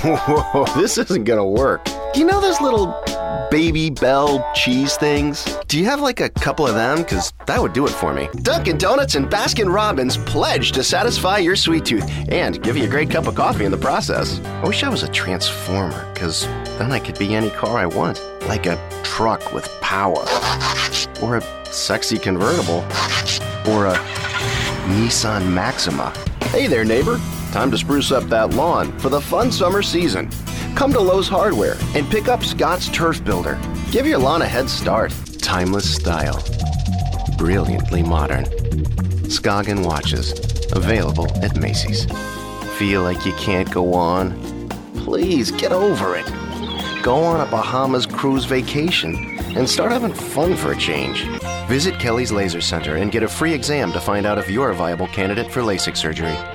Whoa, this isn't gonna work. You know those little Baby Bell cheese things? Do you have like a couple of them? Because that would do it for me. Dunkin' Donuts and Baskin-Robbins pledge to satisfy your sweet tooth and give you a great cup of coffee in the process. I wish I was a transformer, because then I could be any car I want. Like a truck with power. Or a sexy convertible. Or a Nissan Maxima. Hey there, neighbor. Time to spruce up that lawn for the fun summer season. Come to Lowe's Hardware and pick up Scott's Turf Builder. Give your lawn a head start. Timeless style. Brilliantly modern. Scoggin watches. Available at Macy's. Feel like you can't go on? Please get over it. Go on a Bahamas cruise vacation and start having fun for a change. Visit Kelly's Laser Center and get a free exam to find out if you're a viable candidate for LASIK surgery.